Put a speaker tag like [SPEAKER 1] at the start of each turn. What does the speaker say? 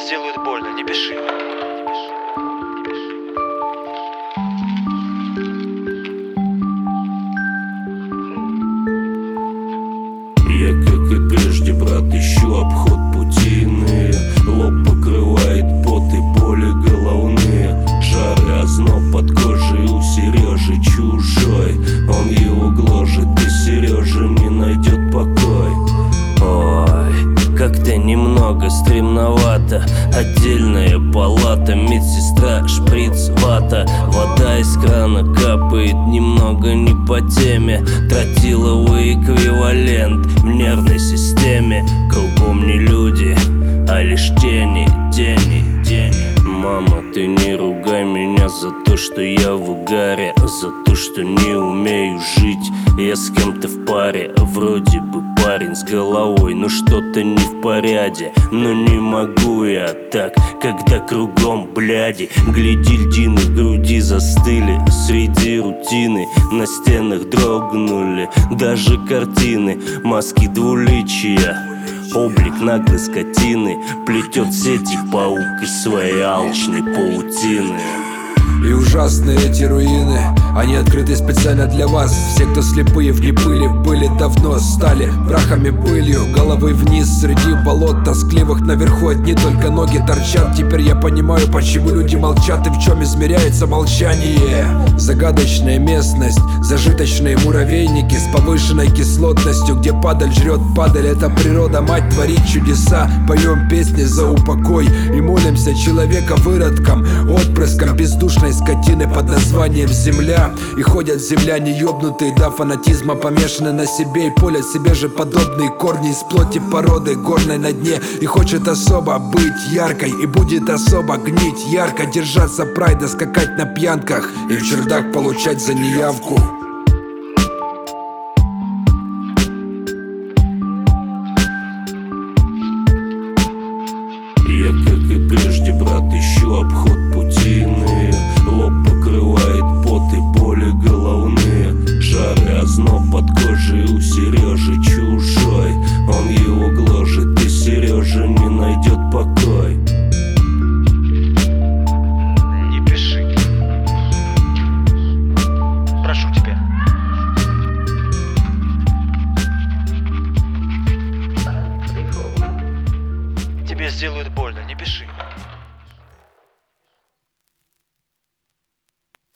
[SPEAKER 1] сделают больно, не пиши.
[SPEAKER 2] Я, как и прежде, брат, ищу обход путины. Лоб покрывает пот и боли головные. Жары, озноб под кожей у Сережи чужой. Он его гложет, и Сережа не найдет покой. Ой, как-то немного стремновато. Отдельная палата, медсестра, шприц, вата. Вода из крана капает немного не по теме. Тротиловый эквивалент в нервной системе. Кругом не люди, а лишь тени, тени, тени. Мама, ты не ругай меня за то, что я в угаре, за то, что не умею жить. Я с кем-то в паре, вроде бы парень с головой, но что-то не в порядке. Но не могу я так, когда кругом бляди. Гляди, льдины в груди застыли среди рутины. На стенах дрогнули даже картины. Маски двуличия, облик наглой скотины. Плетет сети паук из своей алчной паутины.
[SPEAKER 3] И ужасные эти руины, они открыты специально для вас. Все, кто слепые в непыли, были давно, стали прахами, пылью. Головы вниз среди болот тоскливых, наверху одни только ноги торчат. Теперь я понимаю, почему люди молчат и в чем измеряется молчание. Загадочная местность, зажиточные муравейники с повышенной кислотностью, где падаль жрет падаль. Это природа, мать, творит чудеса. Поем песни за упокой и молимся человека-выродкам, отпрыском бездушной скотины под названием земля. И ходят земляне ёбнутые до фанатизма, помешаны на себе и полят себе же подобные корни из плоти породы горной на дне. И хочет особо быть яркой, и будет особо гнить ярко, держаться прайда, скакать на пьянках и в чердак получать за неявку.
[SPEAKER 2] Я, как и прежде, брат, ищу обход путины. Лоб покрывает пот и боли головные. Жары, озноб под кожей у Сережи чужой. Он его гложет, и Сережа не найдет покой.
[SPEAKER 1] Не пиши. Прошу тебя. Тебе сделают больно, не пиши.